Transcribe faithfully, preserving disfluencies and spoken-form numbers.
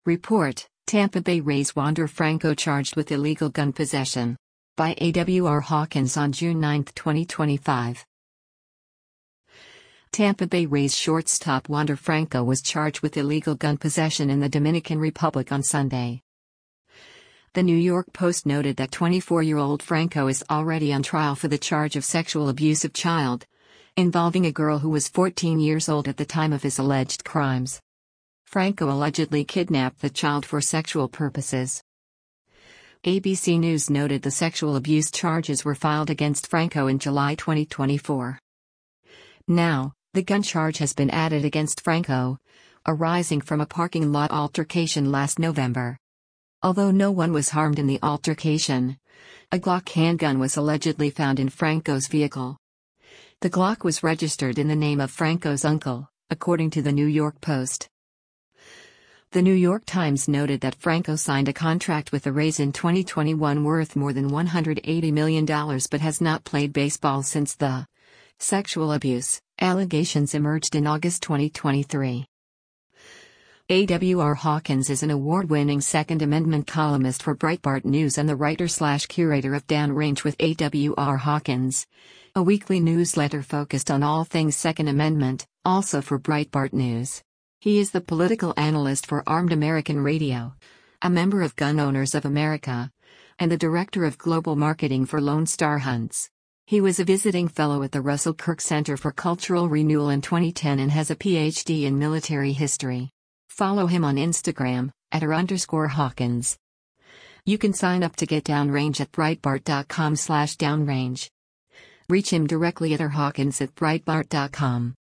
Report: Tampa Bay Rays Wander Franco charged with illegal gun possession. By A W R Hawkins on June ninth, twenty twenty-five. Tampa Bay Rays shortstop Wander Franco was charged with illegal gun possession in the Dominican Republic on Sunday. The New York Post noted that twenty-four-year-old Franco is already on trial for the charge of sexual abuse of child, involving a girl who was fourteen years old at the time of his alleged crimes. Franco allegedly kidnapped the child for sexual purposes. A B C News noted the sexual abuse charges were filed against Franco in July twenty twenty-four. Now, the gun charge has been added against Franco, arising from a parking lot altercation last November. Although no one was harmed in the altercation, a Glock handgun was allegedly found in Franco's vehicle. The Glock was registered in the name of Franco's uncle, according to the New York Post. The New York Times noted that Franco signed a contract with the Rays in twenty twenty-one worth more than one hundred eighty million dollars but has not played baseball since the sexual abuse allegations emerged in August twenty twenty-three. A W R Hawkins is an award-winning Second Amendment columnist for Breitbart News and the writer-slash-curator of Downrange with A W R Hawkins, a weekly newsletter focused on all things Second Amendment, also for Breitbart News. He is the political analyst for Armed American Radio, a member of Gun Owners of America, and the director of global marketing for Lone Star Hunts. He was a visiting fellow at the Russell Kirk Center for Cultural Renewal in twenty ten and has a P H D in military history. Follow him on Instagram, at r underscore Hawkins. You can sign up to get Downrange at breitbart.com slash downrange. Reach him directly at r hawkins at breitbart dot com.